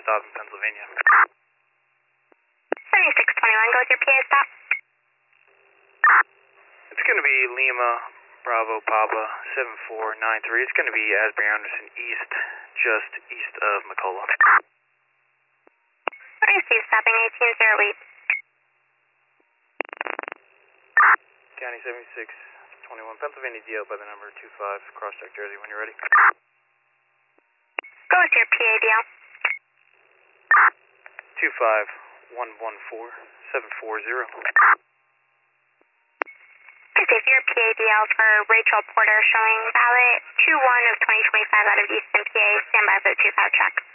stop in Pennsylvania. 7621, go with your PA stop. It's going to be Lima, Bravo, Papa, 7493. It's going to be Asbury Anderson East, just east of McCullough. Receive stopping 1808. County 7621, Pennsylvania DL by the number 25, cross-check Jersey when you're ready. Go with your PADL. 25114-740. Receive your PADL for Rachel Porter showing valid 2-1 of 2025 out of Easton, PA. Stand by for the 25 check.